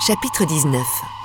Chapitre 19.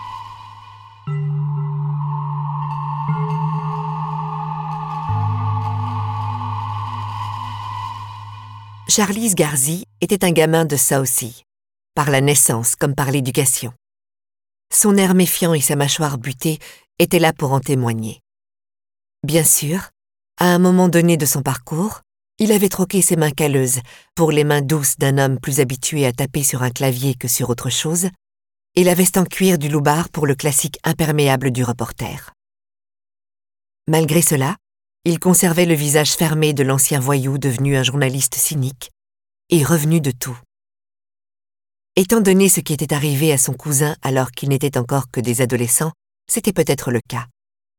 Charlie Sgarzi était un gamin de Southsea, par la naissance comme par l'éducation. Son air méfiant et sa mâchoire butée étaient là pour en témoigner. Bien sûr, à un moment donné de son parcours, il avait troqué ses mains calleuses pour les mains douces d'un homme plus habitué à taper sur un clavier que sur autre chose, et la veste en cuir du loupard pour le classique imperméable du reporter. Malgré cela, il conservait le visage fermé de l'ancien voyou devenu un journaliste cynique et revenu de tout. Étant donné ce qui était arrivé à son cousin alors qu'ils n'étaient encore que des adolescents, c'était peut-être le cas.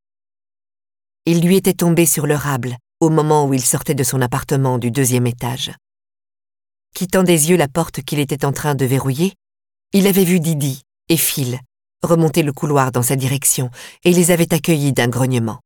Il lui était tombé sur le rable au moment où il sortait de son appartement du 2e étage. Quittant des yeux la porte qu'il était en train de verrouiller, il avait vu Didi et Phil remonter le couloir dans sa direction et les avait accueillis d'un grognement.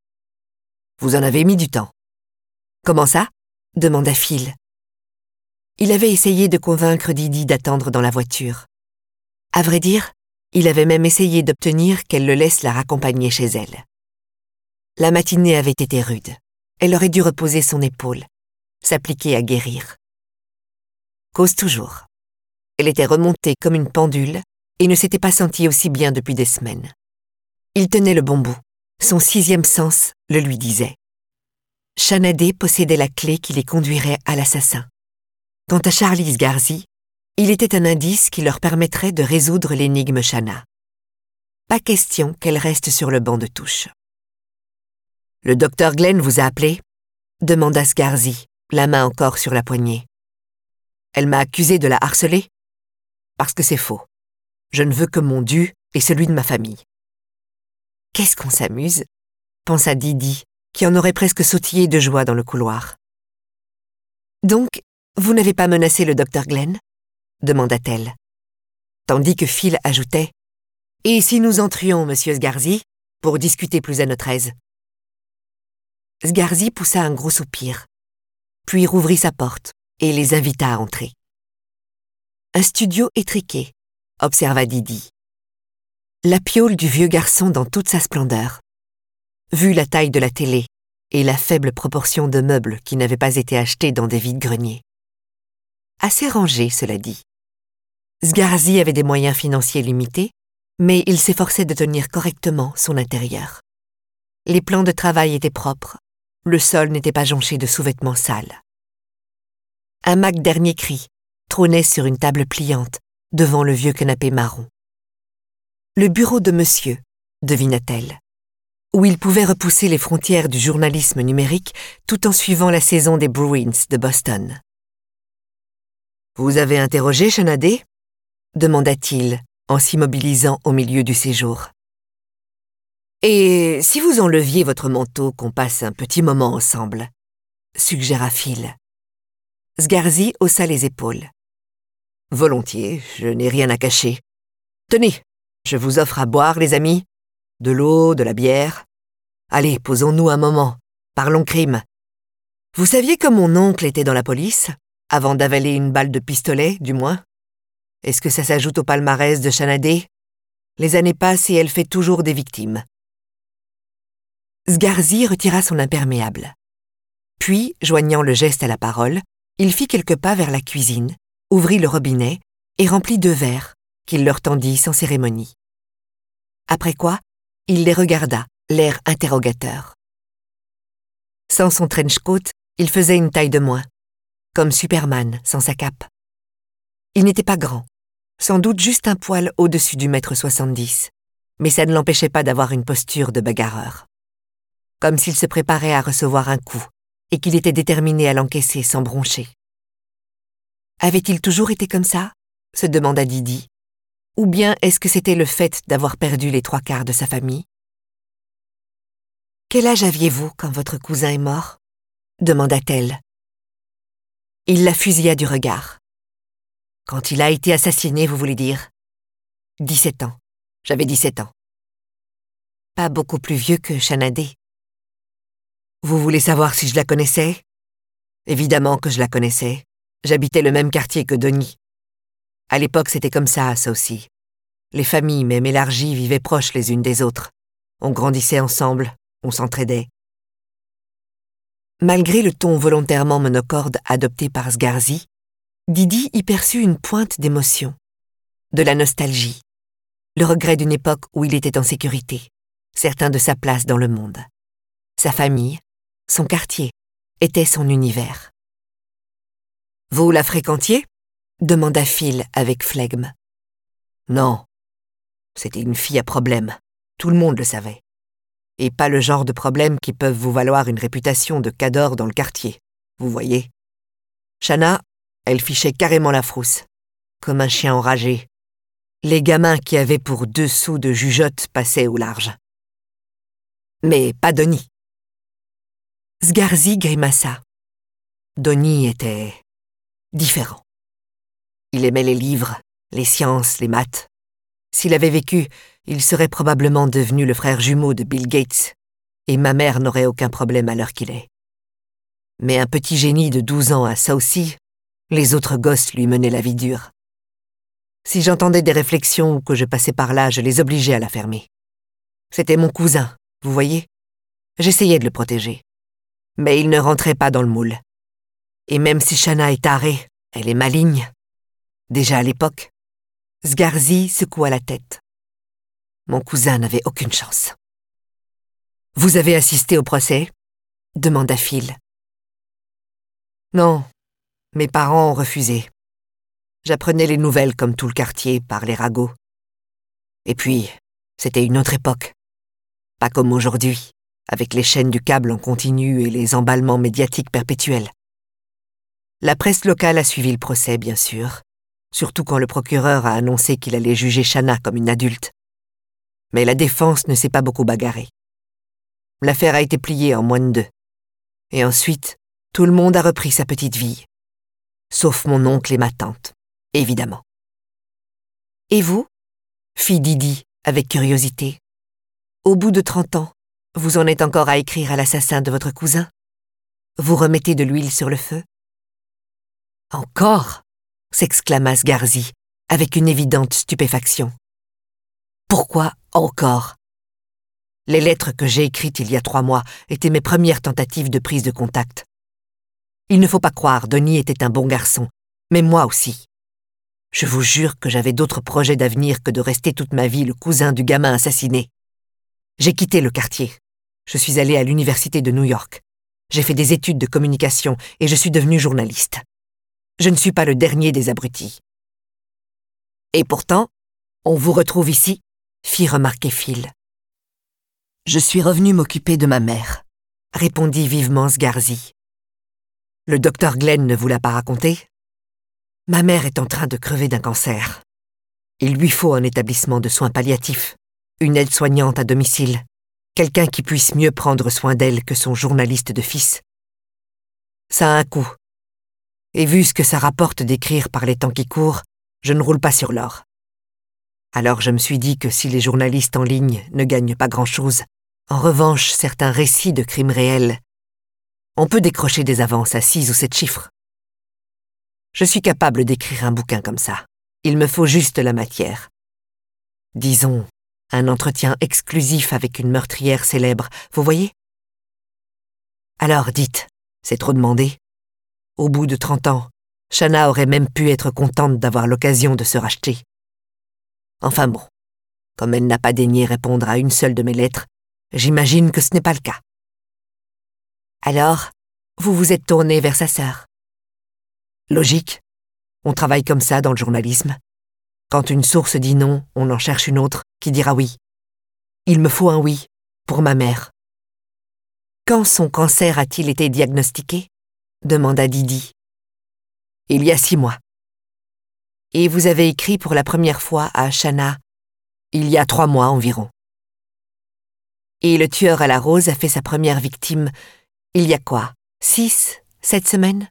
« Vous en avez mis du temps. »« Comment ça ?» demanda Phil. Il avait essayé de convaincre Didi d'attendre dans la voiture. À vrai dire, il avait même essayé d'obtenir qu'elle le laisse la raccompagner chez elle. La matinée avait été rude. Elle aurait dû reposer son épaule, s'appliquer à guérir. Cause toujours. Elle était remontée comme une pendule et ne s'était pas sentie aussi bien depuis des semaines. Il tenait le bon bout. Son 6e sens le lui disait. Shanadé possédait la clé qui les conduirait à l'assassin. Quant à Charlie Sgarzi, il était un indice qui leur permettrait de résoudre l'énigme Shanna. Pas question qu'elle reste sur le banc de touche. « Le docteur Glenn vous a appelé ?» demanda Sgarzi, la main encore sur la poignée. « Elle m'a accusé de la harceler ? Parce que c'est faux. Je ne veux que mon dû et celui de ma famille. » « Qu'est-ce qu'on s'amuse ?» pensa Didi, qui en aurait presque sautillé de joie dans le couloir. « Donc, vous n'avez pas menacé le docteur Glenn ?» demanda-t-elle. Tandis que Phil ajoutait « Et si nous entrions, monsieur Sgarzi, pour discuter plus à notre aise ?» Sgarzi poussa un gros soupir, puis rouvrit sa porte et les invita à entrer. « Un studio étriqué », observa Didi. La piaule du vieux garçon dans toute sa splendeur. Vu la taille de la télé et la faible proportion de meubles qui n'avaient pas été achetés dans des vides-greniers. Assez rangé, cela dit. Sgarzi avait des moyens financiers limités, mais il s'efforçait de tenir correctement son intérieur. Les plans de travail étaient propres, le sol n'était pas jonché de sous-vêtements sales. Un Mac dernier cri trônait sur une table pliante devant le vieux canapé marron. Le bureau de monsieur, devina-t-elle, où il pouvait repousser les frontières du journalisme numérique tout en suivant la saison des Bruins de Boston. « Vous avez interrogé Shanadé ?» demanda-t-il en s'immobilisant au milieu du séjour. « Et si vous enleviez votre manteau qu'on passe un petit moment ensemble ?» suggéra Phil. Sgarzi haussa les épaules. « Volontiers, je n'ai rien à cacher. Tenez, je vous offre à boire, les amis. De l'eau, de la bière. Allez, posons-nous un moment. Parlons crime. Vous saviez que mon oncle était dans la police, avant d'avaler une balle de pistolet, du moins? Est-ce que ça s'ajoute au palmarès de Shanadé? Les années passent et elle fait toujours des victimes. » Sgarzi retira son imperméable. Puis, joignant le geste à la parole, il fit quelques pas vers la cuisine, ouvrit le robinet et remplit 2 verres, qu'il leur tendit sans cérémonie. Après quoi, il les regarda, l'air interrogateur. Sans son trench-coat, il faisait une taille de moins, comme Superman sans sa cape. Il n'était pas grand, sans doute juste un poil au-dessus du 1,70 m, mais ça ne l'empêchait pas d'avoir une posture de bagarreur. Comme s'il se préparait à recevoir un coup et qu'il était déterminé à l'encaisser sans broncher. Avait-il toujours été comme ça ? Se demanda Didi. Ou bien est-ce que c'était le fait d'avoir perdu les 3/4 de sa famille ? « Quel âge aviez-vous quand votre cousin est mort ?» demanda-t-elle. Il la fusilla du regard. « Quand il a été assassiné, vous voulez dire ?»« 17 ans. J'avais 17 ans. » « Pas beaucoup plus vieux que Shanadé. »« Vous voulez savoir si je la connaissais ? Évidemment que je la connaissais. J'habitais le même quartier que Denis. À l'époque, c'était comme ça aussi. Les familles, même élargies, vivaient proches les unes des autres. On grandissait ensemble, on s'entraidait. Malgré le ton volontairement monocorde adopté par Sgarzi, Didi y perçut une pointe d'émotion, de la nostalgie, le regret d'une époque où il était en sécurité, certain de sa place dans le monde. Sa famille, son quartier, était son univers. « Vous la fréquentiez » demanda Phil avec flegme. « Non, c'était une fille à problème, tout le monde le savait. Et pas le genre de problèmes qui peuvent vous valoir une réputation de cador dans le quartier, vous voyez. Shanna, elle fichait carrément la frousse, comme un chien enragé. Les gamins qui avaient pour 2 sous de jugeote passaient au large. Mais pas Donnie. Sgarzi grimaça. Donnie était différent. Il aimait les livres, les sciences, les maths. S'il avait vécu, il serait probablement devenu le frère jumeau de Bill Gates, et ma mère n'aurait aucun problème à l'heure qu'il est. Mais un petit génie de 12 ans à Southsea, les autres gosses lui menaient la vie dure. Si j'entendais des réflexions ou que je passais par là, je les obligeais à la fermer. C'était mon cousin, vous voyez. J'essayais de le protéger. Mais il ne rentrait pas dans le moule. Et même si Shanna est tarée, elle est maligne. Déjà à l'époque, Sgarzi secoua la tête. Mon cousin n'avait aucune chance. « Vous avez assisté au procès ?» demanda Phil. « Non, mes parents ont refusé. J'apprenais les nouvelles comme tout le quartier par les ragots. Et puis, c'était une autre époque. Pas comme aujourd'hui, avec les chaînes du câble en continu et les emballements médiatiques perpétuels. La presse locale a suivi le procès, bien sûr, surtout quand le procureur a annoncé qu'il allait juger Shanna comme une adulte. Mais la défense ne s'est pas beaucoup bagarrée. L'affaire a été pliée en moins de 2. Et ensuite, tout le monde a repris sa petite vie. Sauf mon oncle et ma tante, évidemment. « Et vous ?» fit Didi avec curiosité. « Au bout de 30 ans, vous en êtes encore à écrire à l'assassin de votre cousin? Vous remettez de l'huile sur le feu ?»« Encore ?» s'exclama Sgarzi, avec une évidente stupéfaction. « Pourquoi encore ?» Les lettres que j'ai écrites il y a 3 mois étaient mes premières tentatives de prise de contact. Il ne faut pas croire, Donnie était un bon garçon, mais moi aussi. Je vous jure que j'avais d'autres projets d'avenir que de rester toute ma vie le cousin du gamin assassiné. J'ai quitté le quartier. Je suis allé à l'université de New York. J'ai fait des études de communication et je suis devenu journaliste. Je ne suis pas le dernier des abrutis. Et pourtant, on vous retrouve ici, fit remarquer Phil. Je suis revenu m'occuper de ma mère, répondit vivement Sgarzi. Le docteur Glenn ne vous l'a pas raconté? Ma mère est en train de crever d'un cancer. Il lui faut un établissement de soins palliatifs, une aide-soignante à domicile, quelqu'un qui puisse mieux prendre soin d'elle que son journaliste de fils. Ça a un coût. Et vu ce que ça rapporte d'écrire par les temps qui courent, je ne roule pas sur l'or. Alors je me suis dit que si les journalistes en ligne ne gagnent pas grand-chose, en revanche certains récits de crimes réels, on peut décrocher des avances à 6 ou 7 chiffres. Je suis capable d'écrire un bouquin comme ça. Il me faut juste la matière. Disons, un entretien exclusif avec une meurtrière célèbre, vous voyez? Alors dites, c'est trop demandé? Au bout de 30 ans, Shanna aurait même pu être contente d'avoir l'occasion de se racheter. Enfin bon, comme elle n'a pas daigné répondre à une seule de mes lettres, j'imagine que ce n'est pas le cas. Alors, vous vous êtes tourné vers sa sœur. Logique. On travaille comme ça dans le journalisme. Quand une source dit non, on en cherche une autre qui dira oui. Il me faut un oui, pour ma mère. Quand son cancer a-t-il été diagnostiqué? Demanda Didi. Il y a 6 mois. Et vous avez écrit pour la première fois à Shanna il y a 3 mois environ. Et le tueur à la rose a fait sa première victime il y a quoi, 6, 7 semaines?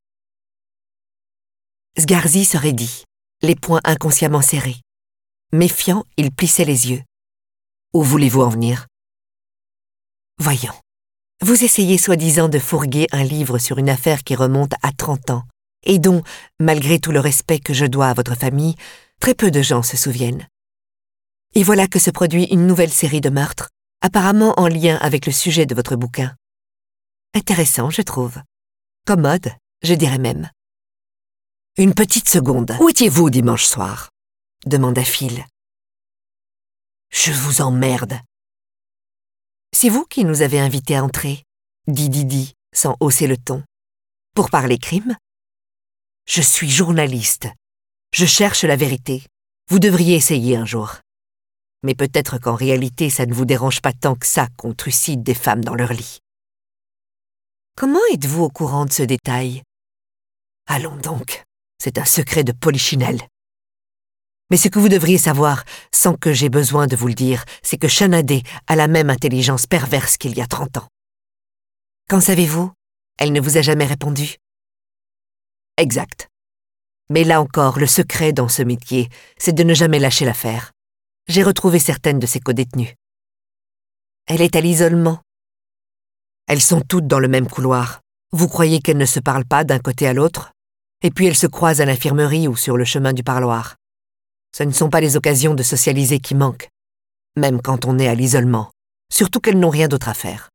Sgarzi se raidit, les poings inconsciemment serrés. Méfiant, il plissait les yeux. Où voulez-vous en venir? Voyons. Vous essayez soi-disant de fourguer un livre sur une affaire qui remonte à 30 ans, et dont, malgré tout le respect que je dois à votre famille, très peu de gens se souviennent. Et voilà que se produit une nouvelle série de meurtres, apparemment en lien avec le sujet de votre bouquin. Intéressant, je trouve. Commode, je dirais même. Une petite seconde. Où étiez-vous dimanche soir? Demanda Phil. Je vous emmerde. C'est vous qui nous avez invités à entrer, dit Didi, sans hausser le ton. Pour parler crime? Je suis journaliste. Je cherche la vérité. Vous devriez essayer un jour. Mais peut-être qu'en réalité, ça ne vous dérange pas tant que ça qu'on trucide des femmes dans leur lit. Comment êtes-vous au courant de ce détail? Allons donc, c'est un secret de polichinelle. Mais ce que vous devriez savoir, sans que j'aie besoin de vous le dire, c'est que Shanadé a la même intelligence perverse qu'il y a 30 ans. Qu'en savez-vous? Elle ne vous a jamais répondu? Exact. Mais là encore, le secret dans ce métier, c'est de ne jamais lâcher l'affaire. J'ai retrouvé certaines de ses codétenues. Elle est à l'isolement. Elles sont toutes dans le même couloir. Vous croyez qu'elles ne se parlent pas d'un côté à l'autre? Et puis elles se croisent à l'infirmerie ou sur le chemin du parloir. Ce ne sont pas les occasions de socialiser qui manquent, même quand on est à l'isolement, surtout qu'elles n'ont rien d'autre à faire.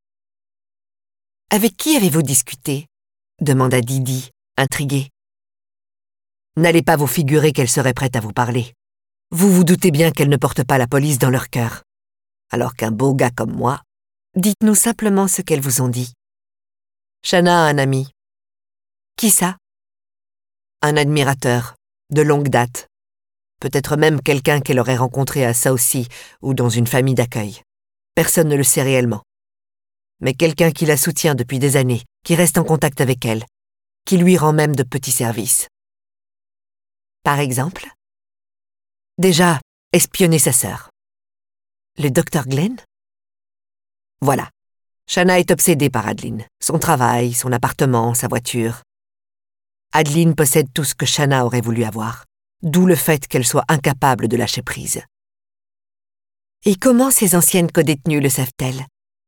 Avec qui avez-vous discuté? Demanda Didi, intriguée. N'allez pas vous figurer qu'elle serait prête à vous parler. Vous vous doutez bien qu'elles ne portent pas la police dans leur cœur. Alors qu'un beau gars comme moi, dites-nous simplement ce qu'elles vous ont dit. Shana a un ami. Qui ça? Un admirateur, de longue date. Peut-être même quelqu'un qu'elle aurait rencontré à Southsea ou dans une famille d'accueil. Personne ne le sait réellement. Mais quelqu'un qui la soutient depuis des années, qui reste en contact avec elle, qui lui rend même de petits services. Par exemple? Déjà, espionner sa sœur. Le docteur Glenn? Voilà. Shana est obsédée par Adeline. Son travail, son appartement, sa voiture. Adeline possède tout ce que Shana aurait voulu avoir. D'où le fait qu'elle soit incapable de lâcher prise. Et comment ces anciennes codétenues le savent-elles?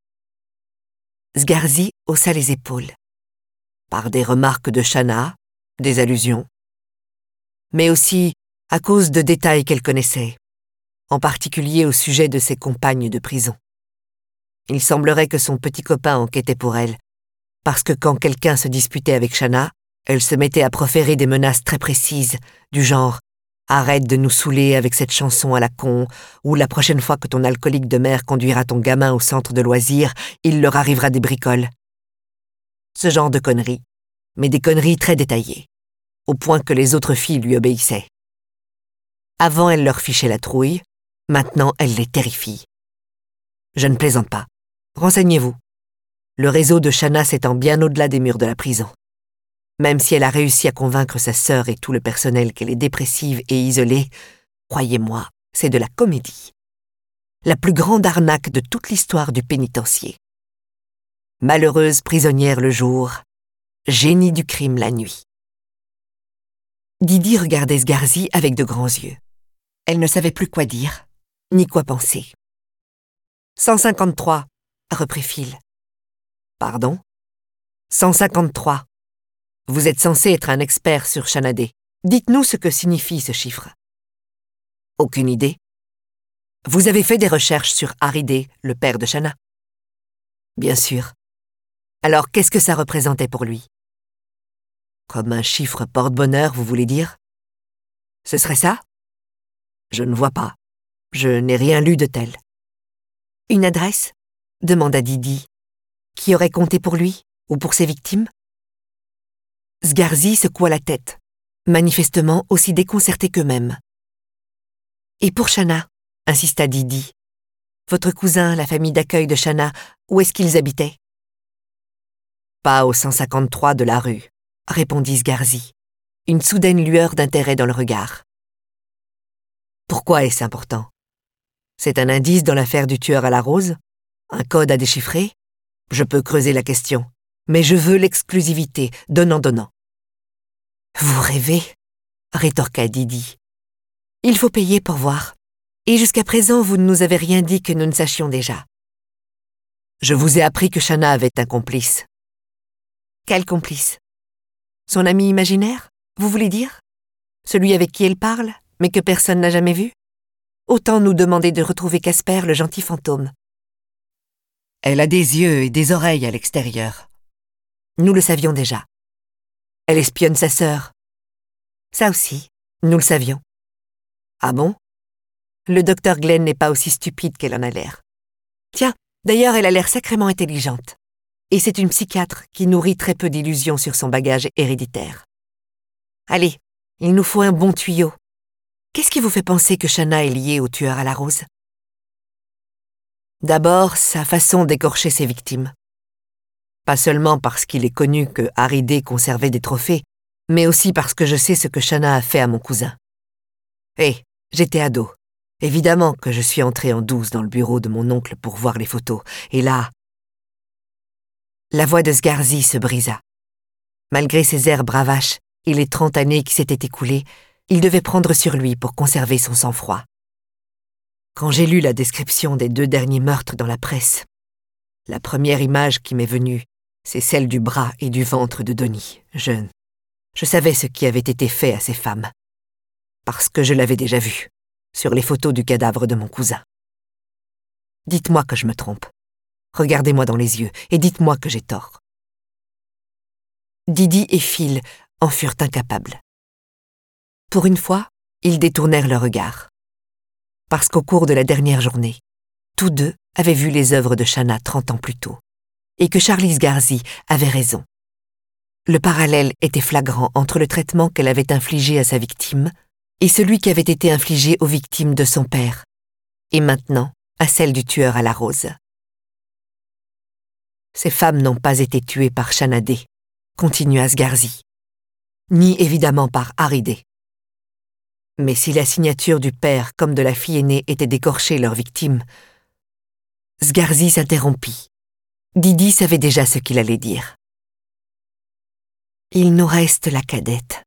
Sgarzi haussa les épaules. Par des remarques de Shana, des allusions, mais aussi à cause de détails qu'elle connaissait, en particulier au sujet de ses compagnes de prison. Il semblerait que son petit copain enquêtait pour elle, parce que quand quelqu'un se disputait avec Shana, elle se mettait à proférer des menaces très précises, du genre « Arrête de nous saouler avec cette chanson à la con » ou « La prochaine fois que ton alcoolique de mère conduira ton gamin au centre de loisirs, il leur arrivera des bricoles. » Ce genre de conneries, mais des conneries très détaillées, au point que les autres filles lui obéissaient. Avant, elle leur fichait la trouille, maintenant, elle les terrifie. Je ne plaisante pas. Renseignez-vous. Le réseau de Shana s'étend bien au-delà des murs de la prison. Même si elle a réussi à convaincre sa sœur et tout le personnel qu'elle est dépressive et isolée, croyez-moi, c'est de la comédie. La plus grande arnaque de toute l'histoire du pénitencier. Malheureuse prisonnière le jour, génie du crime la nuit. Didi regardait Sgarzi avec de grands yeux. Elle ne savait plus quoi dire, ni quoi penser. 153, reprit Phil. Pardon? 153. Vous êtes censé être un expert sur Shanadé. Dites-nous ce que signifie ce chiffre. Aucune idée. Vous avez fait des recherches sur Haridé, le père de Shana? Bien sûr. Alors qu'est-ce que ça représentait pour lui? Comme un chiffre porte-bonheur, vous voulez dire? Ce serait ça? Je ne vois pas. Je n'ai rien lu de tel. Une adresse? Demanda Didi. Qui aurait compté pour lui ou pour ses victimes? Sgarzi secoua la tête, manifestement aussi déconcerté qu'eux-mêmes. Et pour Shana, insista Didi. Votre cousin, la famille d'accueil de Shana, où est-ce qu'ils habitaient? Pas au 153 de la rue, répondit Sgarzi, une soudaine lueur d'intérêt dans le regard. Pourquoi est-ce important? C'est un indice dans l'affaire du tueur à la rose? Un code à déchiffrer? Je peux creuser la question, mais je veux l'exclusivité, donnant-donnant. Vous rêvez? Rétorqua Didi. Il faut payer pour voir. Et jusqu'à présent, vous ne nous avez rien dit que nous ne sachions déjà. Je vous ai appris que Shana avait un complice. Quel complice? Son ami imaginaire, vous voulez dire? Celui avec qui elle parle, mais que personne n'a jamais vu? autant nous demander de retrouver Casper, le gentil fantôme. Elle a des yeux et des oreilles à l'extérieur. Nous le savions déjà. Elle espionne sa sœur. Ça aussi, nous le savions. Ah bon? Le docteur Glenn n'est pas aussi stupide qu'elle en a l'air. Tiens, d'ailleurs, elle a l'air sacrément intelligente. Et c'est une psychiatre qui nourrit très peu d'illusions sur son bagage héréditaire. Allez, il nous faut un bon tuyau. Qu'est-ce qui vous fait penser que Shanna est liée au tueur à la rose? D'abord, sa façon d'écorcher ses victimes. Pas seulement parce qu'il est connu que Harry D conservait des trophées, mais aussi parce que je sais ce que Shanna a fait à mon cousin. J'étais ado. Évidemment que je suis entré en douce dans le bureau de mon oncle pour voir les photos, et là... La voix de Sgarzi se brisa. Malgré ses airs bravaches et les 30 années qui s'étaient écoulées, il devait prendre sur lui pour conserver son sang-froid. Quand j'ai lu la description des 2 derniers meurtres dans la presse, la première image qui m'est venue, c'est celle du bras et du ventre de Donnie, jeune. Je savais ce qui avait été fait à ces femmes, parce que je l'avais déjà vu, sur les photos du cadavre de mon cousin. Dites-moi que je me trompe. Regardez-moi dans les yeux et dites-moi que j'ai tort. Didi et Phil en furent incapables. Pour une fois, ils détournèrent leur regard. Parce qu'au cours de la dernière journée, tous deux avaient vu les œuvres de Shanna 30 ans plus tôt, et que Charlie Sgarzi avait raison. Le parallèle était flagrant entre le traitement qu'elle avait infligé à sa victime et celui qui avait été infligé aux victimes de son père, et maintenant à celle du tueur à la rose. Ces femmes n'ont pas été tuées par Shanna D, continua Sgarzi, ni évidemment par Harry D. Mais si la signature du père comme de la fille aînée était d'écorcher leurs victimes, Sgarzi s'interrompit. Didi savait déjà ce qu'il allait dire. Il nous reste la cadette.